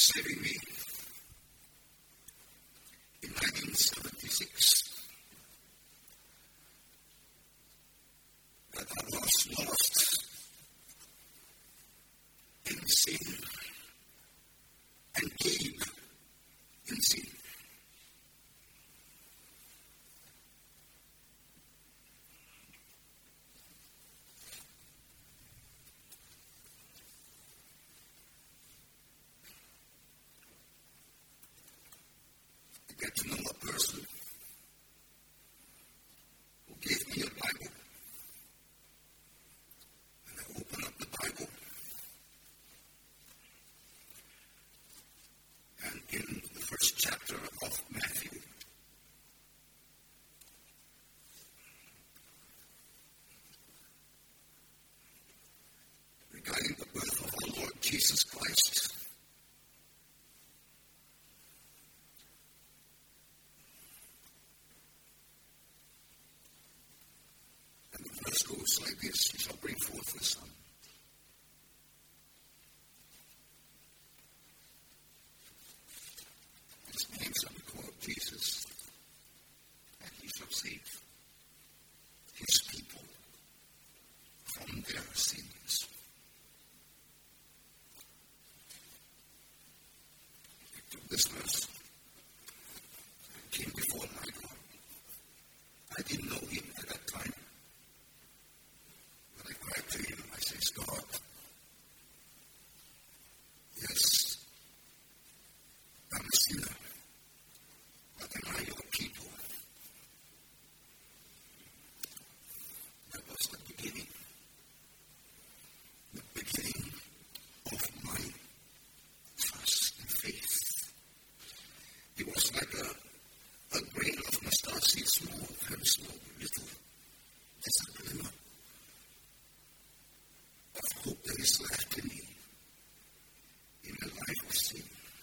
saving me. In 1976, that I was lost in sin and deep in sin. Get to know a person who gave me a Bible. And I open up the Bible. And in the first chapter of Matthew, regarding the birth of our Lord Jesus Christ, goes like this: He shall bring forth a son. His name shall be called Jesus, and he shall save his people from their sins. I took this verse and came before my God. I didn't know him at that time. To him, I says, God, yes, I'm a sinner, but am I your people? That was the beginning of my trust and faith. It was like a grain of mustard seed, small, very small, little, just a glimmer. Hope that is left in me in a life of sin.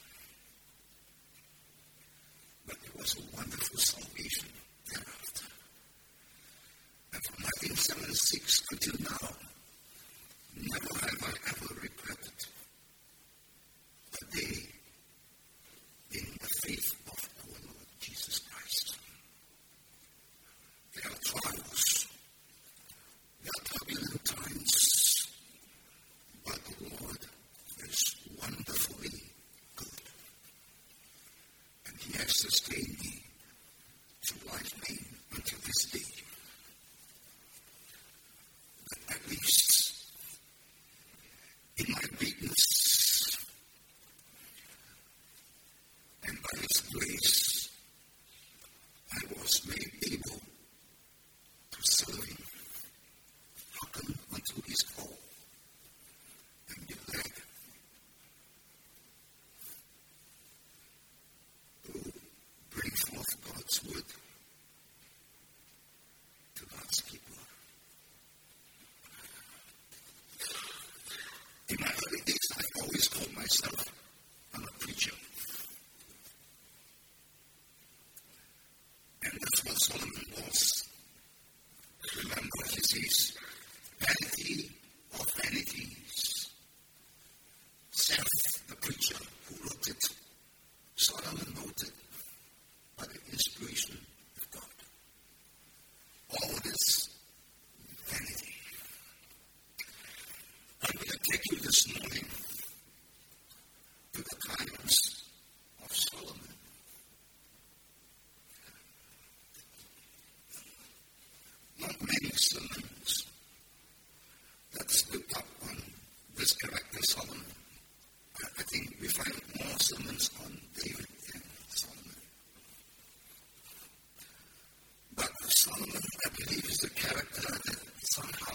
But it was a wonderful salvation thereafter. And from 1976 until now, never have I ever regretted a day in the faith of our Lord Jesus Christ. There are trials, there are turbulent times, but the Lord is wonderfully good. And he has sustained me to life name until this day. But at least in my weakness and by his grace, I was made able to serve him, hearken unto his call, and be led to bring forth God's word to God's people. In my early days, I always called myself I'm a preacher. And that's what Solomon was. Remember, he says, vanity of vanities. Self, the preacher who wrote it, Solomon wrote it by the inspiration of God. All this vanity. I'm going to take you this morning to the times of Solomon. Not many sermons that stood up on this character, Solomon. I think we find more sermons on David than Solomon. But Solomon, I believe, is the character that somehow,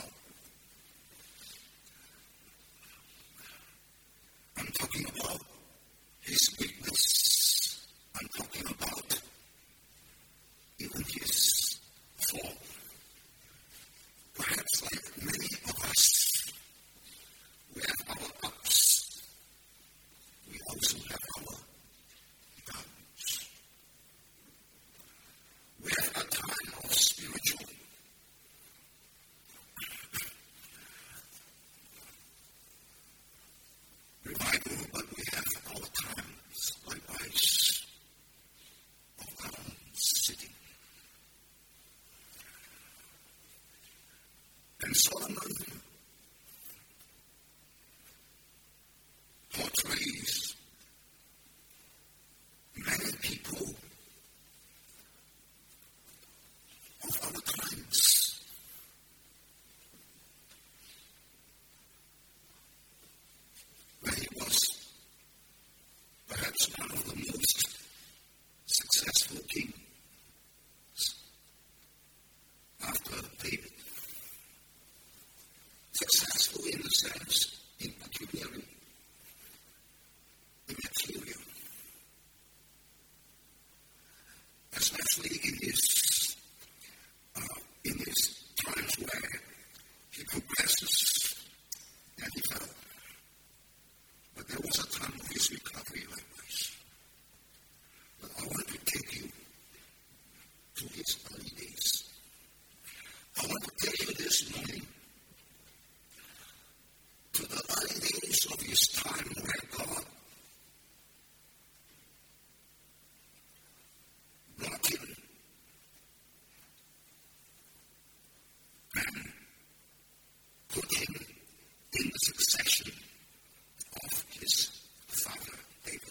I'm talking about his weakness. I'm talking about even his fall. Perhaps like many of us, we have our ups. We also have our downs. We have a time of spiritual revival, but we have our time Solomon portrays many people of our times. Where he was perhaps one of the most successful kings after David. Successful in the sense, in pecuniary, in material, especially in his times where he progresses and he fell. But there was a time of his recovery likewise. But I want to take you to his early days. I want to tell you this morning to the early days of his time where God brought him and put him in the succession of his father David.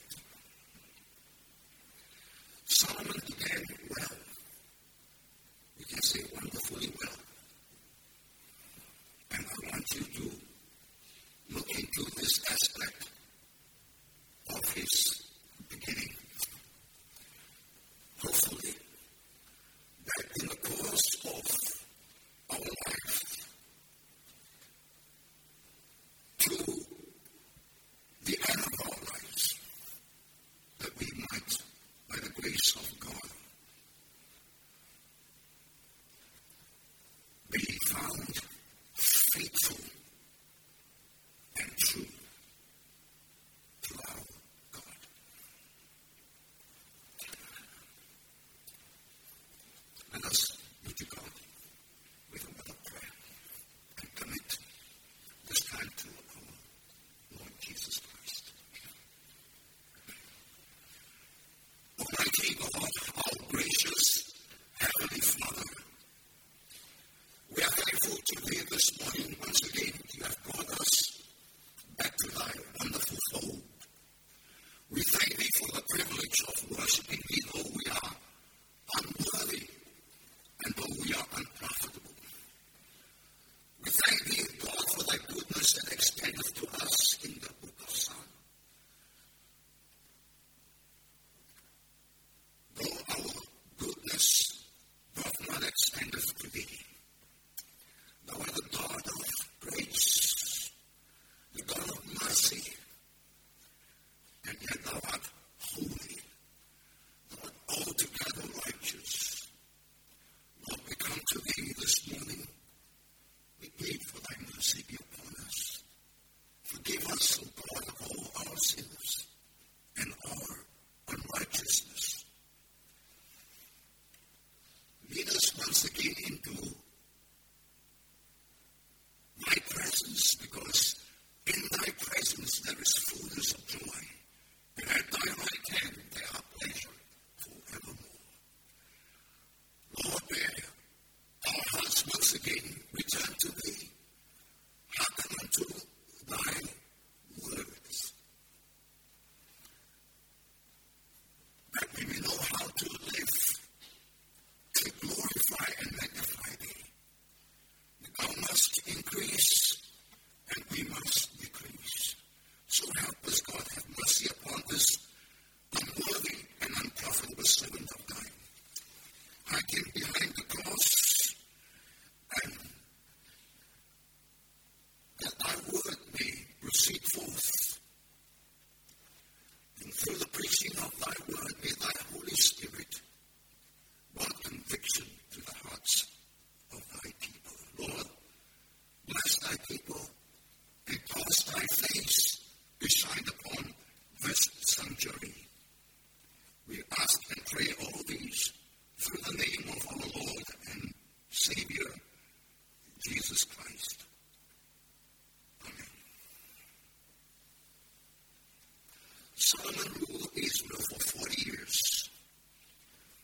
Solomon began well. We can say wonderfully well. And I want you to look into this aspect of his beginning. Hopefully, that in the course of our life, to the end of our lives, that we might, by the grace of God, be found faithful and true to our God. Let us go to God with a word of prayer and commit this time to our Lord Jesus Christ. Almighty God, our gracious Heavenly Father, we are thankful to thee this morning. Once again, you have brought us back to thy wonderful fold. We thank thee for the privilege of worshiping thee, though we are unworthy and though we are unprofitable. We thank thee, God, for thy goodness that extendeth to us in the book of Psalms. Though our goodness doth not extendeth to thee, thou art the God of grace, the God of mercy, and yet thou art holy, thou art altogether righteous. Lord, we come to thee this morning. We plead for thy mercy be upon us. Forgive us, O God, of all our sins and our unrighteousness. Lead us once again into thy presence, because in thy presence there is fullness of joy, and at thy right hand there are pleasure forevermore. Lord, where our hearts once again return to thee, hearken unto thy words, that we may know how to live, to glorify and magnify thee. Thou must increase, and we must decrease. So help us, God, have mercy upon this unworthy and unprofitable servant of thine. Hide him behind the cross, and that thy word may proceed forth. And through the preaching of thy word, may thy Holy Spirit bring conviction to the hearts of thy people. Lord, bless thy people and cause thy face to shine upon this sanctuary. We ask and pray all these through the name of our Lord and Savior, Jesus Christ. Amen. Solomon ruled Israel for 40 years.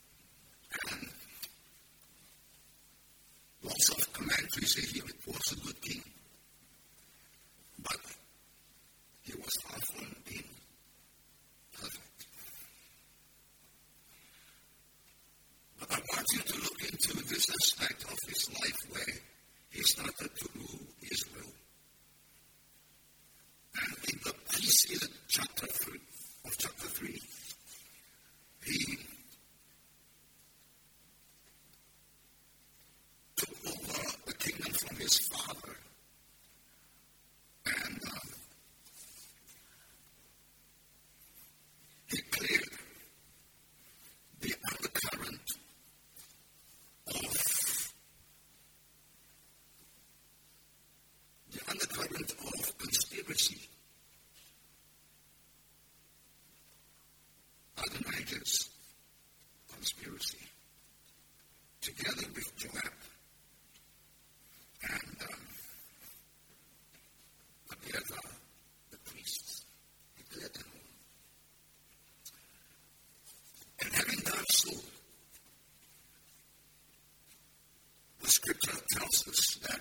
And lots of commentaries say he was a good into this aspect of his life where he started to rule Israel. And in the preceding chapter 3, he took over the kingdom from his father. And he cleared the undercurrent of conspiracy. Adonijah's conspiracy, together with Joab and Abiathar, the priests. He cleared them all. And having done so, the scripture tells us that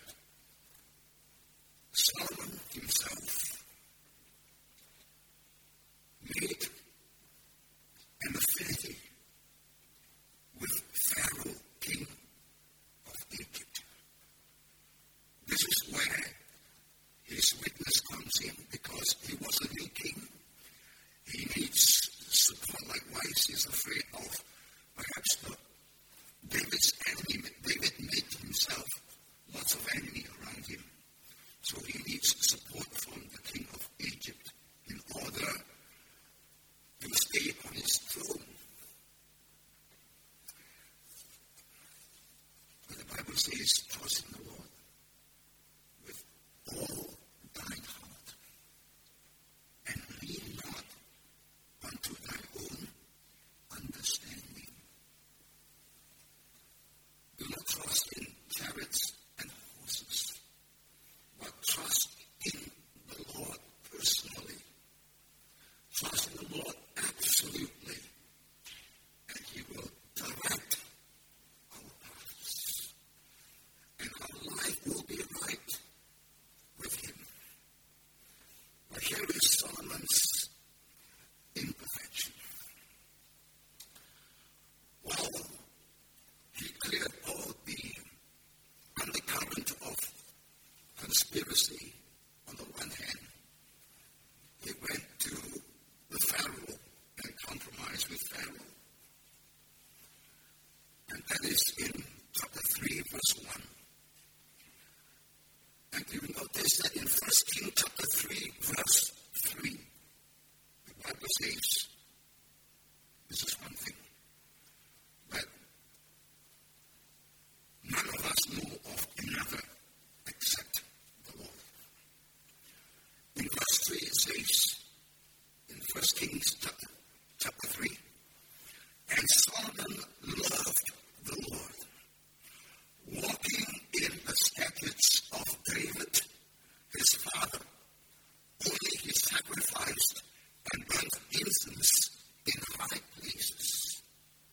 Solomon himself made an affinity with Pharaoh, king of Egypt. This is where his weakness comes in, because he was a new king. He needs support. Likewise, he's afraid of perhaps David's enemy. David made himself lots of enemy around him. So he needs support from the king of Egypt in order to stay on his throne. But the Bible says, trust in the Lord with all thine heart, and lean not unto thy own understanding. Do not trust in chariots and horses, but trust in the Lord personally. Trust in the Lord absolutely, and he will direct our paths, and our life will be right with him. But here is Solomon's imperfection. While he cleared all the undercurrent of conspiracy on the one hand, he went to the Pharaoh and compromised with Pharaoh. And that is in chapter 3, verse 1. And you notice that in 1 Kings chapter 3, verse 3, the Bible says, this is one thing, that none of us know of another except the Lord. In verse 3 it says, in 1 Kings chapter 3, and Solomon loved the Lord, walking in the statutes of David his father. Only he sacrificed and burnt incense in high places.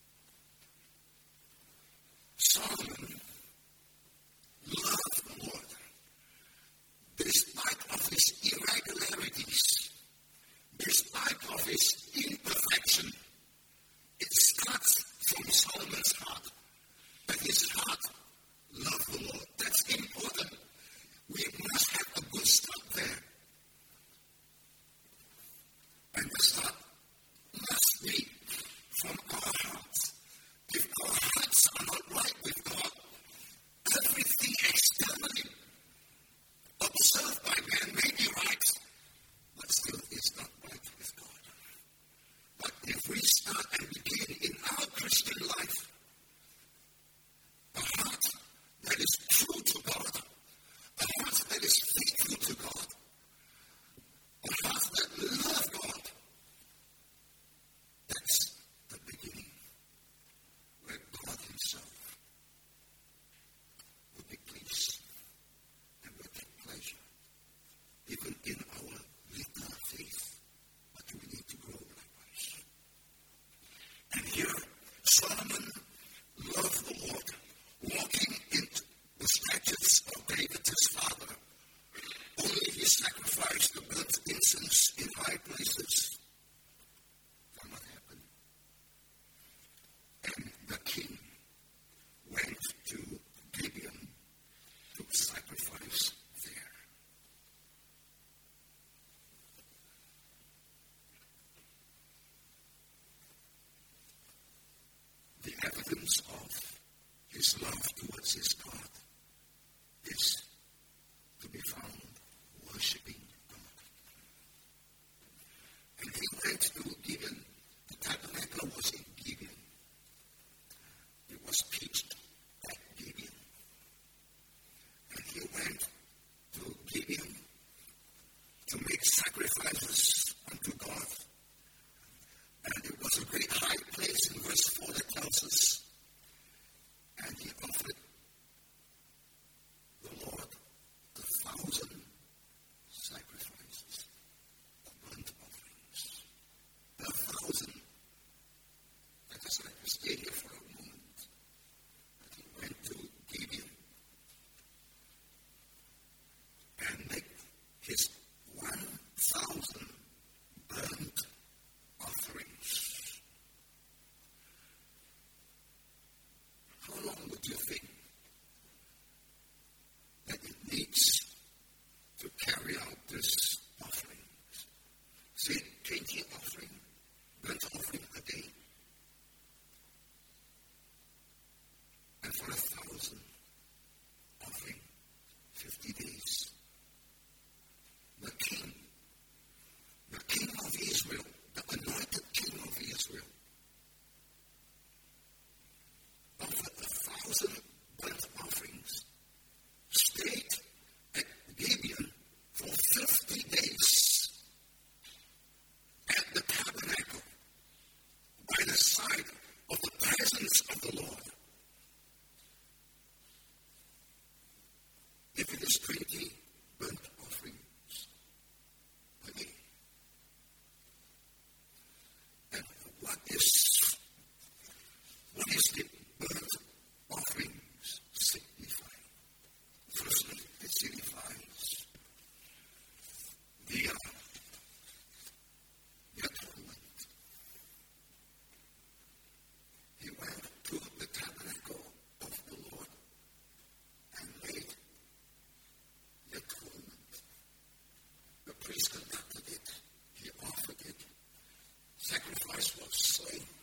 Solomon loved the Lord, despite of his irregularities, despite of his imperfection. It starts from Solomon's heart, that his heart loved the Lord. That's important. We must have a good start there. And the start must be from our hearts. If our hearts are not right with God, everything externally observed by man may be right, but still is not right with God. But if we start and begin in our Christian life, a heart that is true to God, a heart that is faithful to God, a heart that loves God, that's the beginning where God himself will be pleased and will take pleasure, even in our little faith. But we need to grow likewise. And here, Solomon evidence of his love towards his God is to be found worshiping God. And he went to Gibeon. The tabernacle was in Gibeon. It was pitched at Gibeon. And he went to Gibeon to make sacrifices unto God. And it was a great high place in verse 4 that tells us. And he offered the Lord 1,000 sacrifices, burnt offerings. 1,000. Let us stay here for a moment. And he went to Gibeon and make his 1,000 burnt offerings. How long would you think that it needs to carry out this offering? Say 20 offering, burnt offering a day. And for 1,000 offering, 50 days. The king of Israel, the anointed king of Israel, offered 1,000 burnt offerings, stayed at Gibeon for 50 days at the tabernacle by the side of the presence of the Lord. If it is 20 burnt offerings a day. And what is the burnt offerings signify? Firstly, it signifies the atonement. He went to the tabernacle of the Lord and made the atonement. The priest conducted it. He offered it. Sacrifice was slain.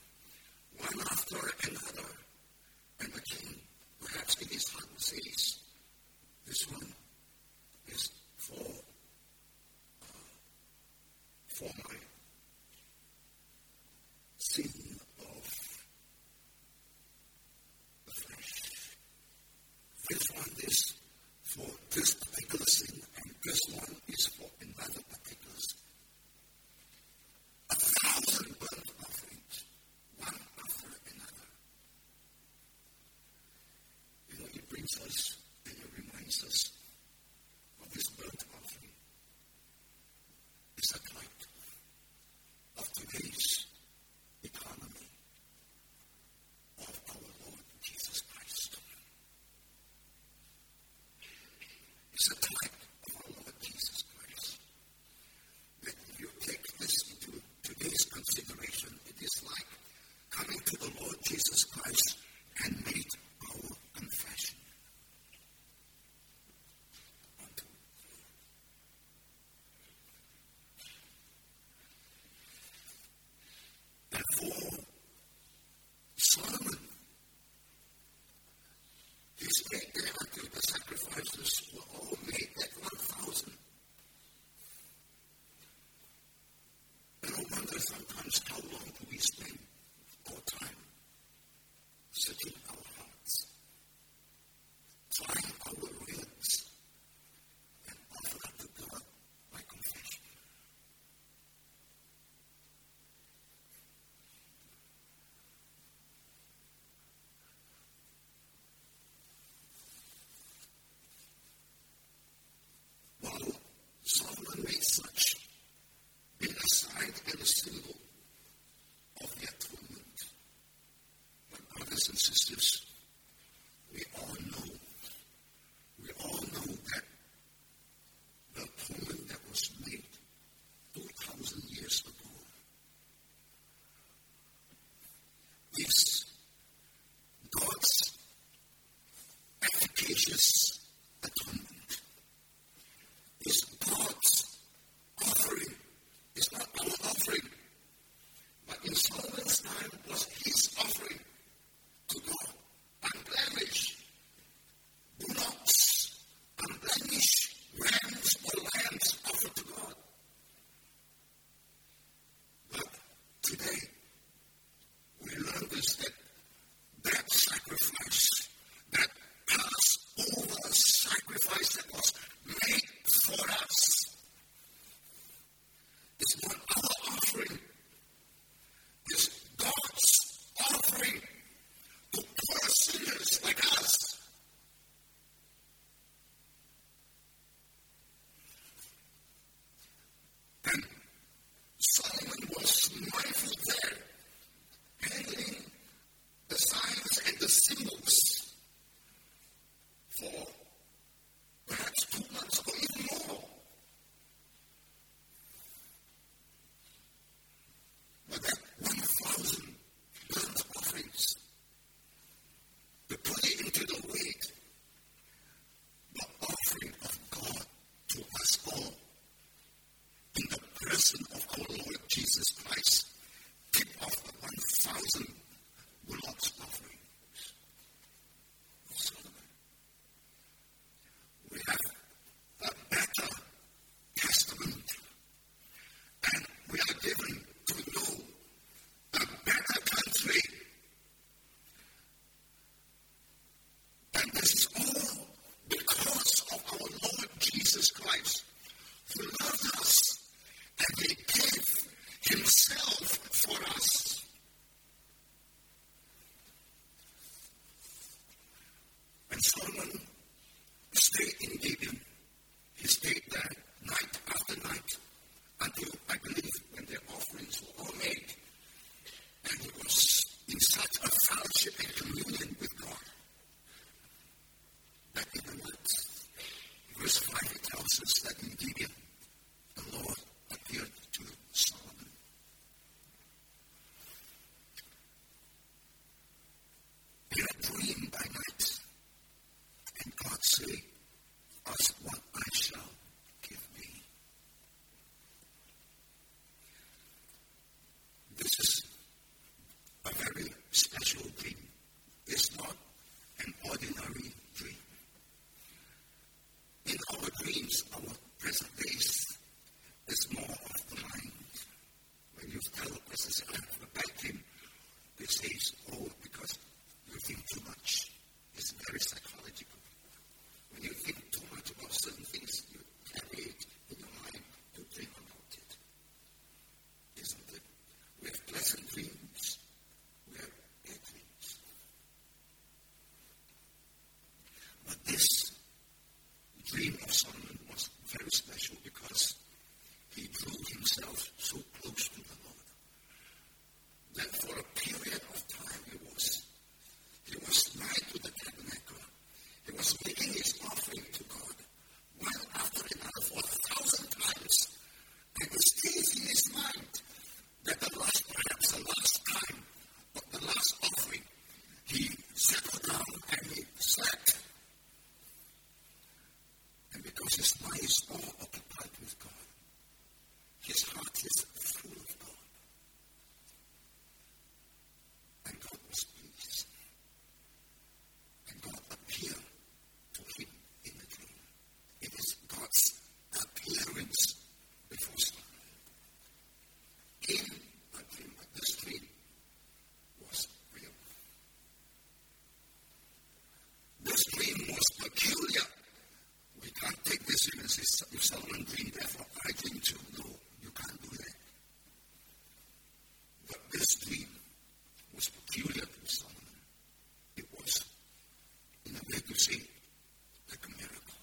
This dream was peculiar to Solomon. It was, in a way to say, like a miracle.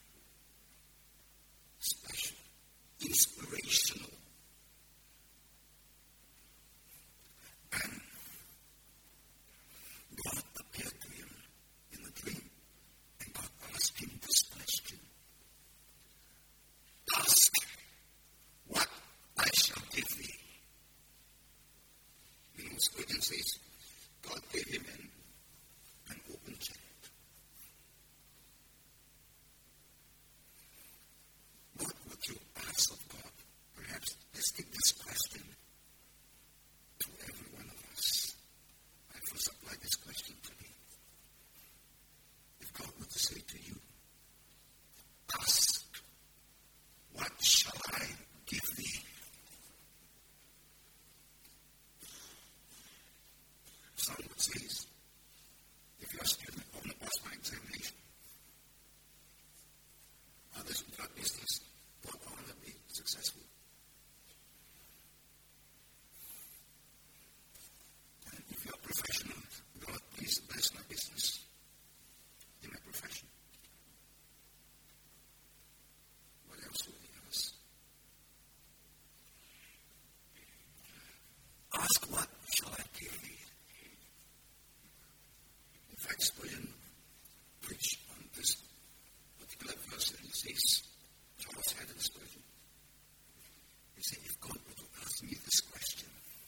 Special, inspirational. And God appeared to him in a dream, and God asked him this question. Ask what I shall give thee. You know, Spurgeon says, God gave him an open check. What would you ask of God? Perhaps let's take this question to every one of us. I first apply this question to me. If God were to say to you, ask, what shall I give thee? Someone says, if you're a student, I want to pass my examination. Others without business, God, I want to be successful. And if you're a professional, God, please bless my business in my profession. What else would he ask? Ask what shall I give thee? In fact, Spurgeon preached on this particular verse, and he says, Charles Haddon Spurgeon, he said, if God were to ask me this question,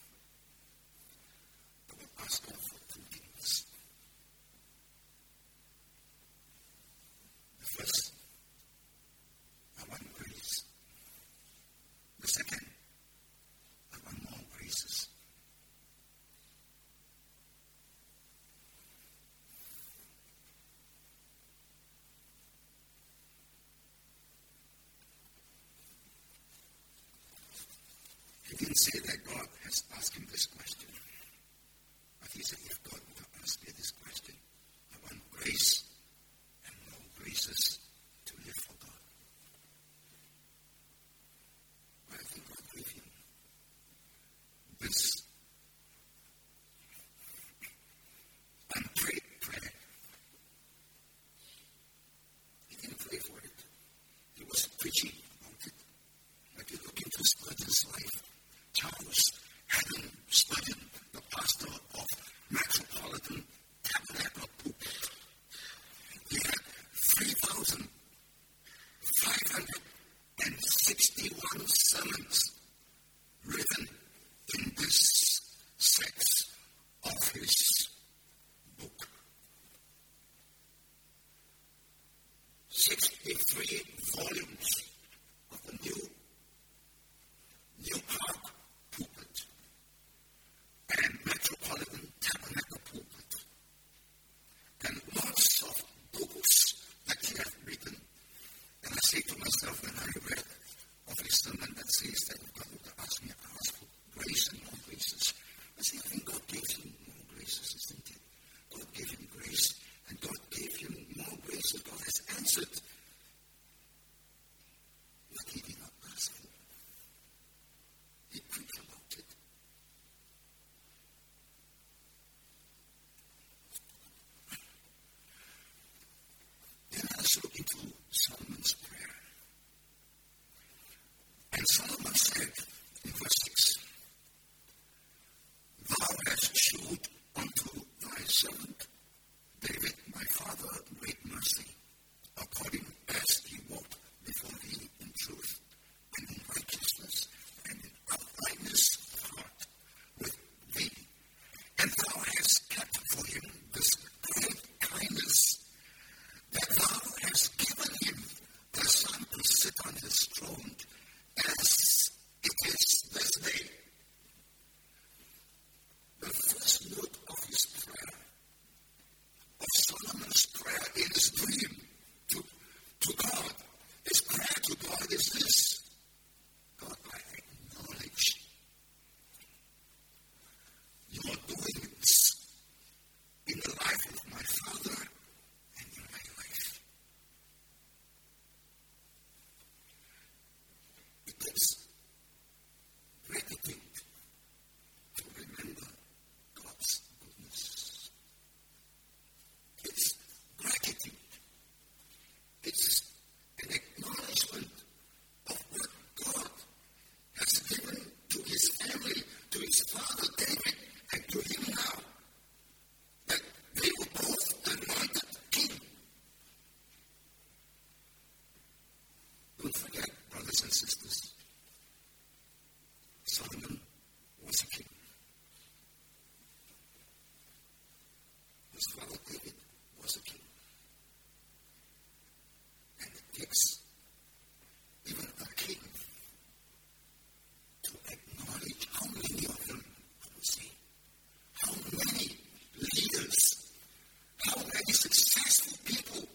I will ask God for two things. The first, I want grace. The second, I want more graces. He didn't say that God has asked him this question. But he said, if God were to ask me this question, I want grace and more graces to live for God. But I think God gave him this unprayed prayer. He didn't pray for it. He was preaching about it. Like you look into Spurgeon's life, Charles Haddon Spurgeon, the pastor of Metropolitan Tabernacle Pulpit. He had 3,561 sermons written in this set of his book. 63 volumes of the New Park Pulpit and Metropolitan Tabernacle Pulpit, and lots of books that he had written. And I say to myself, when I read of his sermon that says that God would ask me to ask for grace and more graces, I say, I think God gave him more graces, isn't it? God gave him grace, and God gave him more graces. God has answered what he did not ask for. He preached about it. Then let's look into Solomon's prayer. And Solomon said in verse 6, Thou hast shewed unto thy servant David my father great mercy, according as he walked before thee in truth and in righteousness and in uprightness of heart with thee. And thou hast kept for him this great kindness, that thou hast given him a son to sit on his throne, as it is this day. The first note of his prayer David and to him now, that they were both anointed king. Don't forget, brothers and sisters, Solomon was a king. His father David was a king. And it takes even a king to acknowledge how many of them, I would say, how many leaders, how many successful people,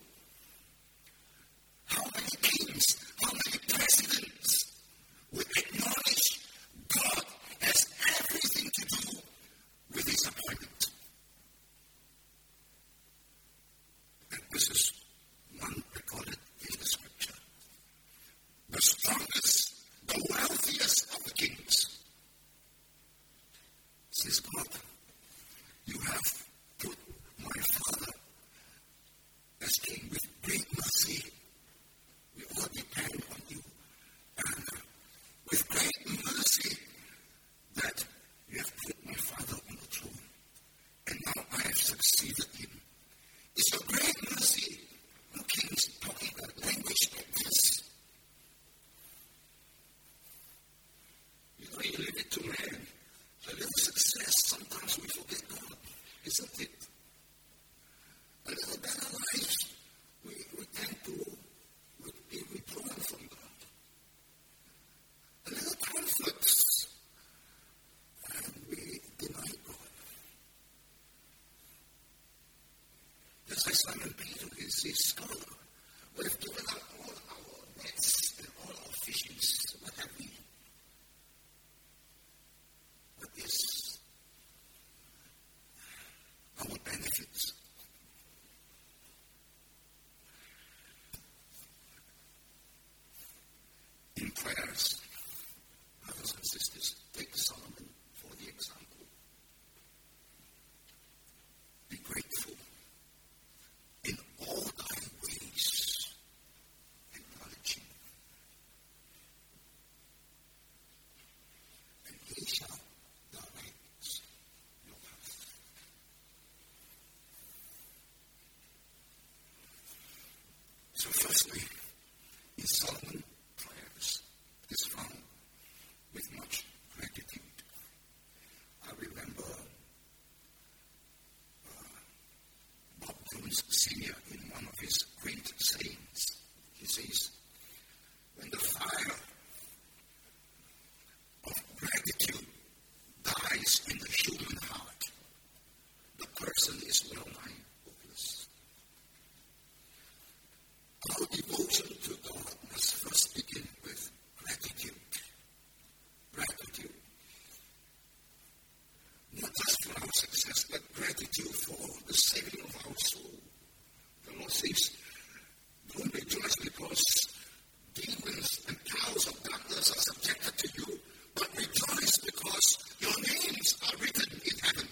how many kings, how many presidents would acknowledge God has everything to do with his appointment. And this is one recorded in the scripture. The strongest, the wealthiest of the kings says, God, you have put my father as king with great mercy. We all depend on you. And with great mercy that you have put my father on the throne. And now I have succeeded him. It's your great mercy. No kings talking that language like this. You know, you leave it to man. A little success, sometimes we forget God, isn't it? A little better life, we tend to be withdrawn from God. A little conflicts, and we deny God. Just like Simon Peter, he says, God, we have given up all our nets and all our fishings. What have we? What is our benefits? In prayers, brothers and sisters, take Solomon for the example. Be grateful in all thy ways. Acknowledge him. And he shall direct your path. So firstly, in Solomon prayers is found with much gratitude. I remember Bob Jones Sr. in one of his great sayings. He says, when the fire of gratitude dies in the human heart, the person is well-nigh hopeless. Our devotion to God must first begin with gratitude. Gratitude. Not just for our success, but gratitude for the saving of our soul. The Lord says, don't rejoice because demons and powers of darkness are subjected to you, but rejoice because your names are written in heaven.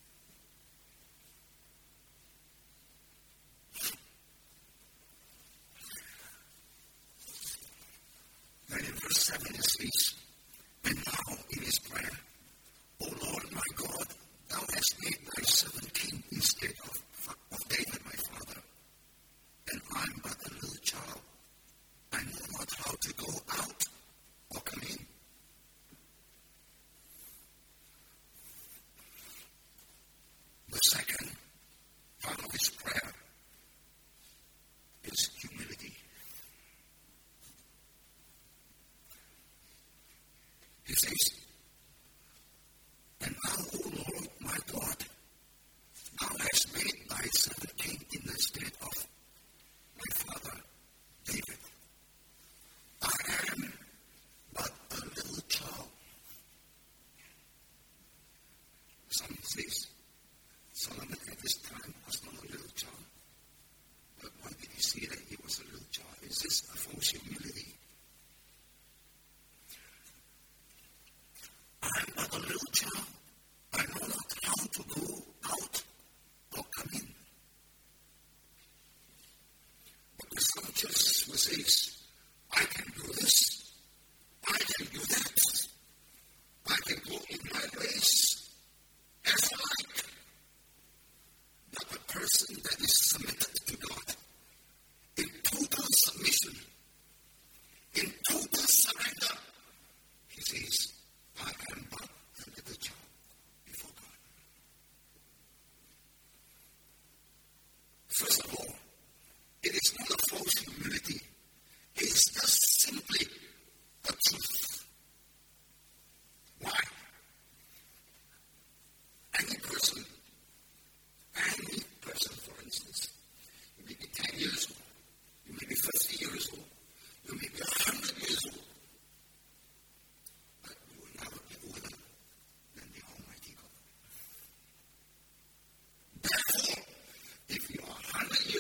Then in verse 7 it says, and now in his prayer, O Lord my God, thou hast made thy servant king instead of David my father, and I am but a little child. I know not how to go out or come in. The second part of his prayer is humility. He says, and now, O Lord my God, thou hast made thy servant king in the stead of my father David. I am but a little child. Someone says, Solomon at this time was not a little child. But why did he say that he was a little child? Is this a false humility? I am but a little child. I know not how to go out or come in. But the scriptures will say, I can do this, I can do that, I can go in my ways, First of all, it is not a false humility. It is just simply a truth. Why? Any person, for instance, you may be 10 years old, you may be 50 years old, you may be 100 years old, but you will never be older than the Almighty God. Therefore, if you are 100 years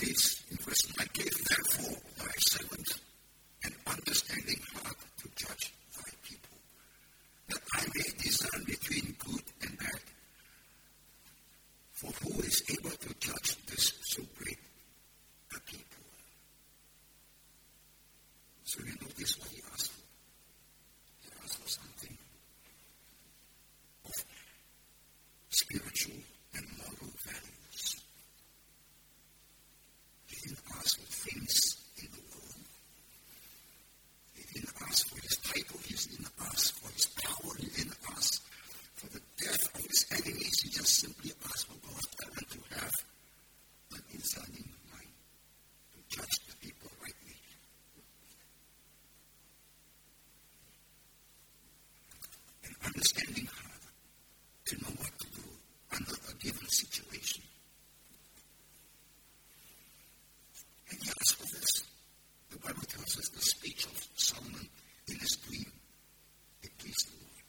says in verse 9, give therefore thy servant an understanding heart to judge thy people, that I may discern between good and bad. For who is able to judge this so great a people? So you notice what he asked for. He asked for something of spiritual and moral values. He didn't ask for things in the world. He didn't ask for his title. He didn't ask for his power. He didn't ask for the death of his enemies. He just simply asked for God's servant to have an discerning mind, to judge the people rightly. An understanding heart to know what to do under a given situation. And he asked for this. The Bible tells us the speech of Solomon in his dream. It pleased the Lord.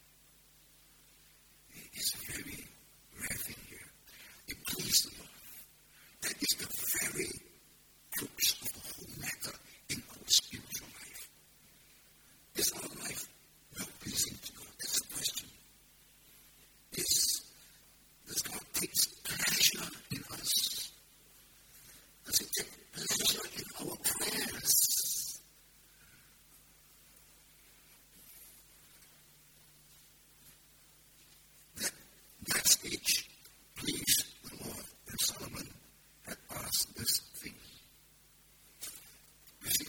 It's a very rare thing here. It pleased the Lord. That is the very crux of the whole matter in our spiritual life. Is our life well pleasing to God? That's the question. Does God take pleasure in us? Does He take pleasure in our prayers? That speech pleased the Lord, and Solomon had asked this thing. You see,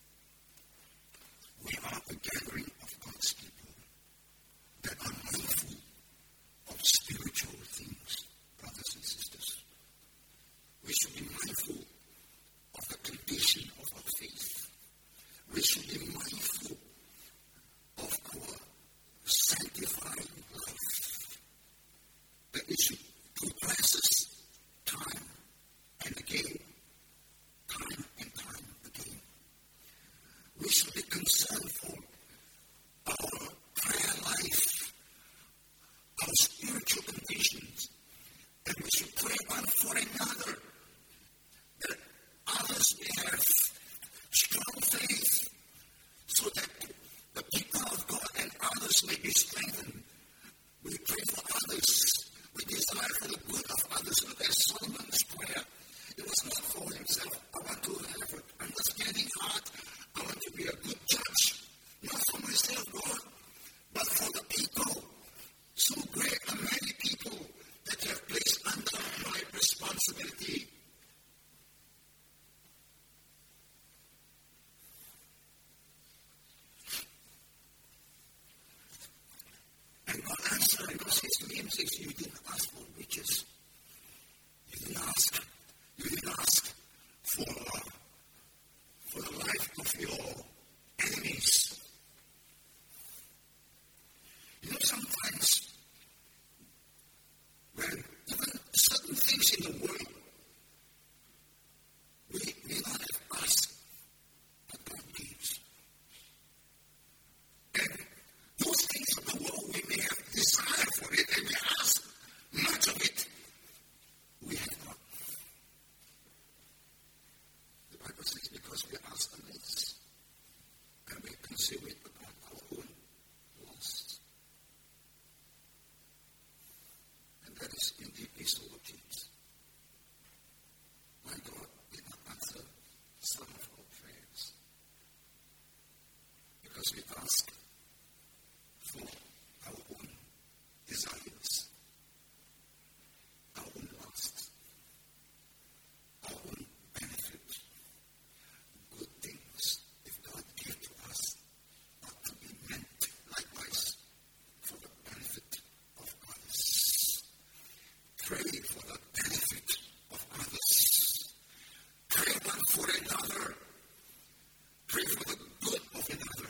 we are a gathering of God's people that are mindful of spiritual things, brothers and sisters. We should be mindful of the condition of our faith. We should be mindful of our sanctifying life. That it should progress us time and again, time and time again. We should be concerned for our prayer life, our spiritual conditions, and we should pray one for another, that others may have strong faith, so that the people of God and others may be strengthened. We pray for others. We desire for the good of others. Look at Solomon's prayer. It was not for himself. I want to have an understanding heart. I want to be a good judge. Not for myself, Lord, but for the people. So great are many people that you have placed under my responsibility. And God answered, and God says to him, says, you didn't ask for riches. You didn't ask for the life of your enemies. You know, sometimes when even certain things in the world, we may not have asked, but God gives. And those things of the world, we may have desire for it, and we ask much of it. We have not. The Bible says because we ask amiss, and we consume it upon our own loss. And that is in the epistle of James. My God did not answer some of our prayers because we ask for our own desires, our own lusts, our own benefit, good things. If God gave to us, ought to be meant likewise for the benefit of others. Pray for the benefit of others. Pray one for another. Pray for the good of another.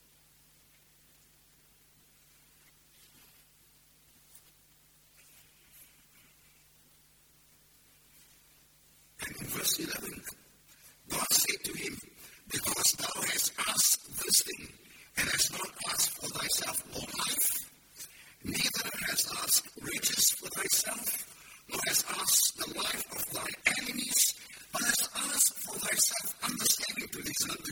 And in verse 11, God said to him, because thou hast asked this thing, and hast not asked for thyself long life, neither hast asked riches for thyself, nor hast asked the life of thy enemies, but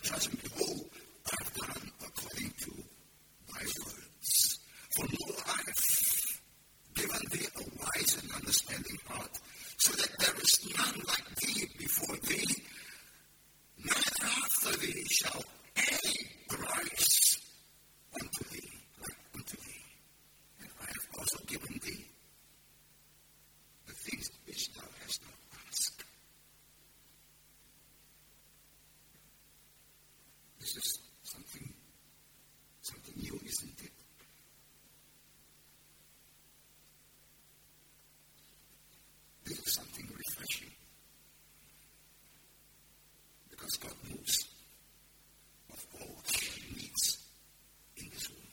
judge me, behold, I've done according to thy words. For lo, I have given thee a wise and understanding heart, so that there is none like thee before thee, neither after thee shall any arise unto thee, like unto thee. And I have also given thee the things which thou hast not asked. This is something new, isn't it? This is something refreshing. Because God knows of all our needs in this world.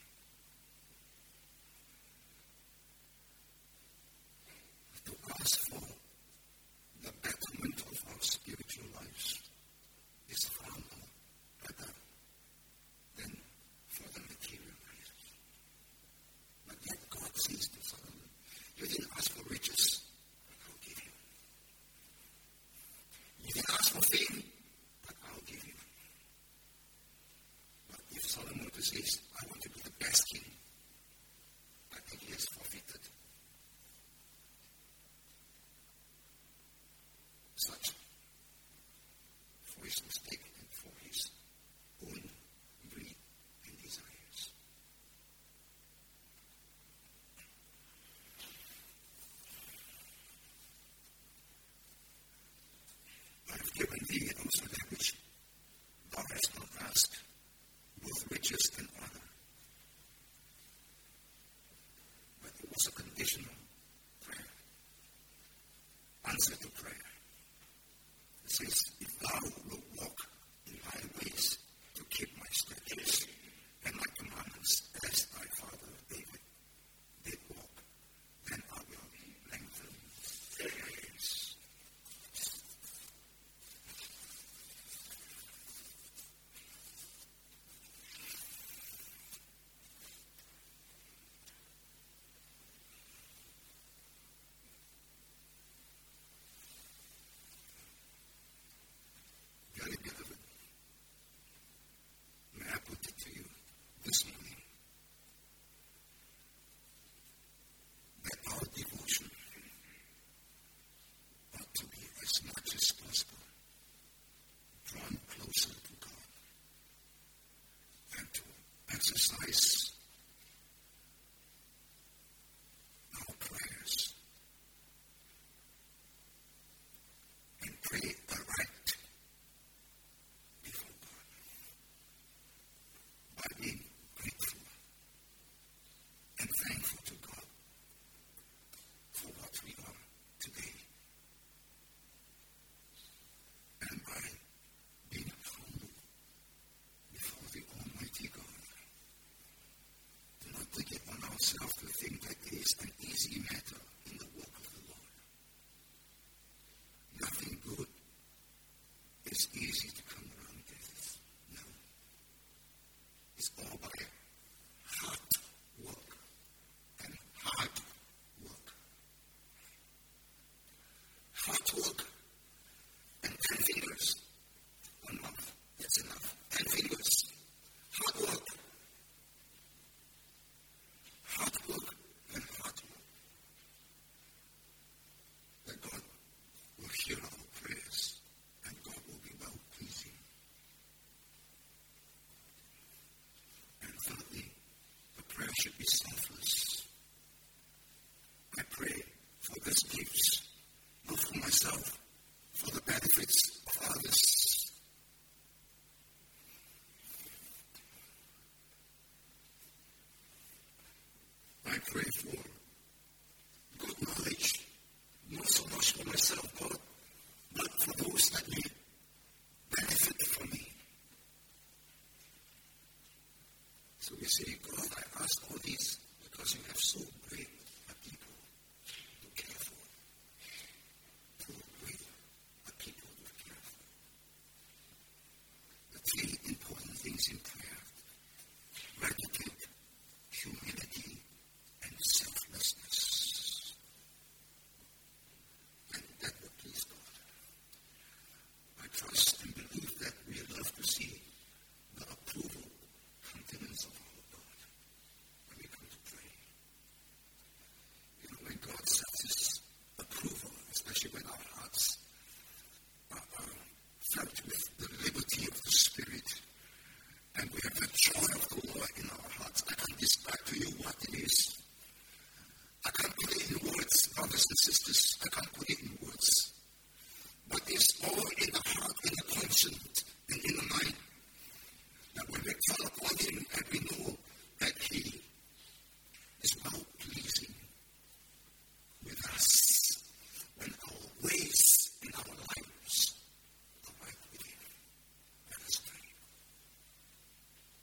To ask for the betterment of our spiritual lives is far more better than for the material lives. But yet God says to Solomon, you didn't ask for riches, but I'll give you. You didn't ask for fame, but I'll give you. But if Solomon says, I want to be the best king, I think he has forfeited such for his mistake and for his own greed and desires. I have given thee also that which thou hast not asked, both riches and honor. But it was a conditional prayer. Answer to prayer. It says, if thou wilt walk in my ways to keep my statutes and my commandments as thy father David did walk, then I will lengthen thy days. Very beloved, may I put it to you this morning that our devotion ought to be as much as possible drawn closer to God and to exercise our prayers and pray aright before God by being grateful and thankful to God for what we are today, and by being humble before the Almighty God. Do not take it on ourselves to think that it is an easy matter in the work of the Lord. Nothing good is easy to come around with. No. It's all by hard work and hard work. Hard work and 10 fingers. 1 month, that's enough. 10 fingers. Hard work. Hard work and hard work. That God will hear our prayers and God will be well pleasing. And thirdly, the prayer should be selfless. I pray for these gifts, not for myself, for the benefits of others. I pray for good knowledge, not so much for myself, God, but for those that may benefit from me. So we say, God, I ask all these because you have so